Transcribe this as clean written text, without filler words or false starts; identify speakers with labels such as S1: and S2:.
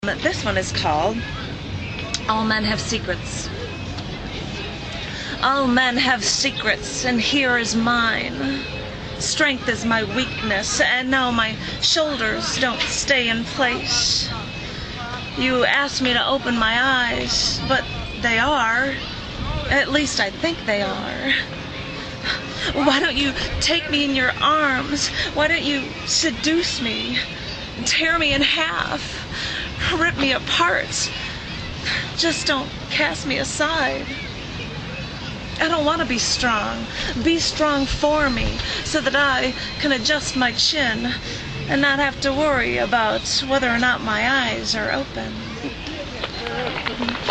S1: This one is called All Men Have Secrets. All men have secrets, and here is mine. Strength is my weakness, and now my shoulders don't stay in place. You asked me to open my eyes, but they are. At least I think they are. Why don't you take me in your arms? Why don't you seduce me? Tear me in half? Rip me apart? Just don't cast me aside. I don't want to be strong. Be strong for me, so that I can adjust my chin and not have to worry about whether or not my eyes are open.